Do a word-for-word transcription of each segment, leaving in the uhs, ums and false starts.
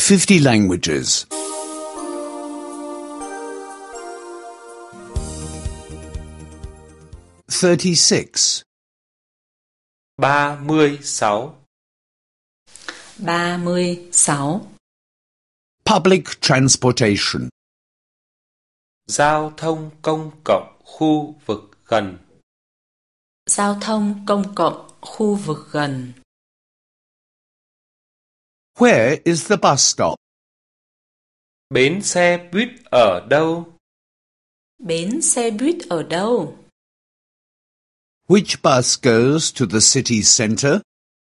fifty languages. thirty-six. ba mươi sáu. ba mươi sáu. Public transportation. Giao thông công cộng khu vực gần. Giao thông công cộng khu vực gần. Where is the bus stop? Bến xe buýt ở đâu? Bến xe buýt ở đâu? Which bus goes to the city centre?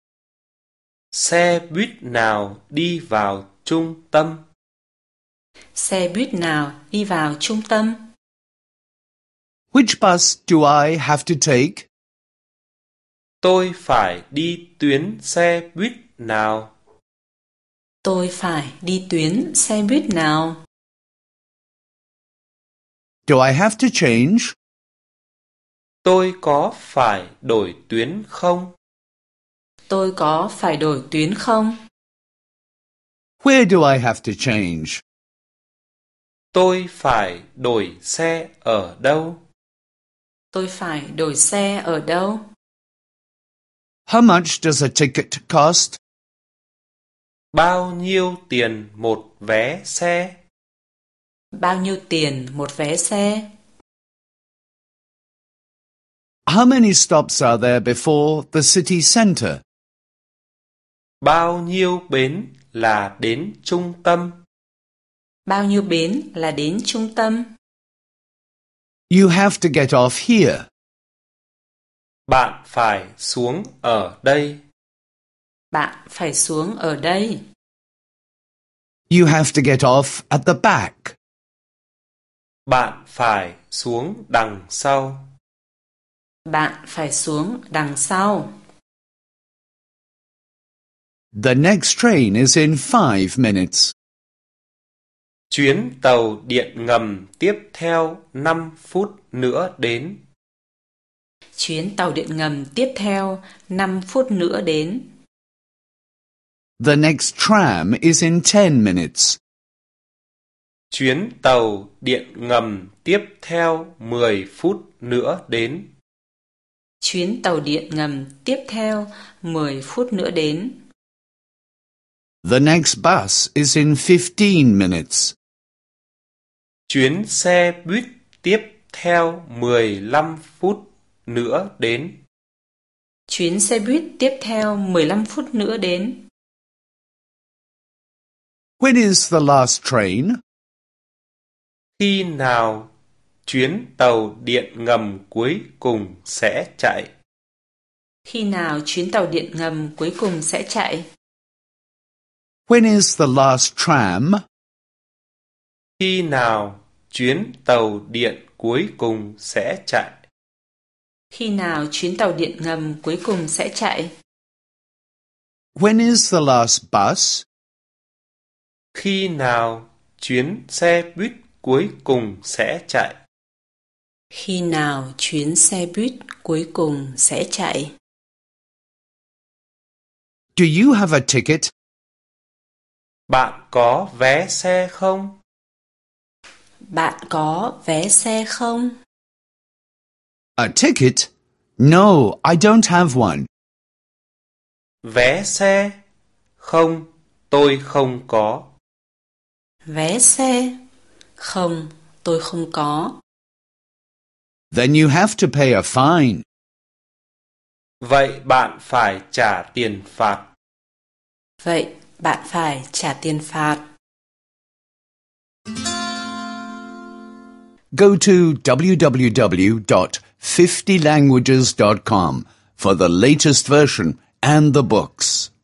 Xe buýt nào đi vào trung tâm? Xe buýt nào đi vào trung tâm? Which bus do I have to take? Tôi phải đi tuyến xe buýt nào? Tôi phải đi tuyến xe buýt nào? Do I have to change? Tôi có phải đổi tuyến không? Tôi có phải đổi tuyến không? Where do I have to change? Tôi phải đổi xe ở đâu? Tôi phải đổi xe ở đâu? How much does a ticket cost? Bao nhiêu tiền một vé xe? Bao nhiêu tiền một vé xe? How many stops are there before the city centre? Bao nhiêu bến là đến trung tâm? Bao nhiêu bến là đến trung tâm? You have to get off here. Bạn phải xuống ở đây. Bạn phải xuống ở đây. You have to get off at the back. Bạn phải xuống đằng sau. Bạn phải xuống đằng sau. The next train is in five minutes. Chuyến tàu điện ngầm tiếp theo năm phút nữa đến. Chuyến tàu điện ngầm tiếp theo năm phút nữa đến. The next tram is in ten minutes. Chuyến tàu điện ngầm tiếp theo mười phút nữa đến. Chuyến tàu điện ngầm tiếp theo mười phút nữa đến. The next bus is in fifteen minutes. Chuyến xe buýt tiếp theo mười lăm phút nữa đến. Chuyến xe buýt tiếp theo mười lăm phút nữa đến. When is the last train? Khi nào chuyến tàu điện ngầm cuối cùng sẽ chạy? Khi nào chuyến tàu điện ngầm cuối cùng sẽ chạy? When is the last tram? Khi nào chuyến tàu điện cuối cùng sẽ chạy? Khi nào chuyến tàu điện ngầm cuối cùng sẽ chạy? When is the last bus? Khi nào chuyến xe buýt cuối cùng sẽ chạy? Khi nào chuyến xe buýt cuối cùng sẽ chạy? Do you have a ticket? Bạn có vé xe không? Bạn có vé xe không? A ticket? No, I don't have one. Vé xe? Không, tôi không có. Vé xe? Không, tôi không có. Then you have to pay a fine. Vậy bạn phải trả tiền phạt. Vậy bạn phải trả tiền phạt. Go to w w w dot fifty languages dot com for the latest version and the books.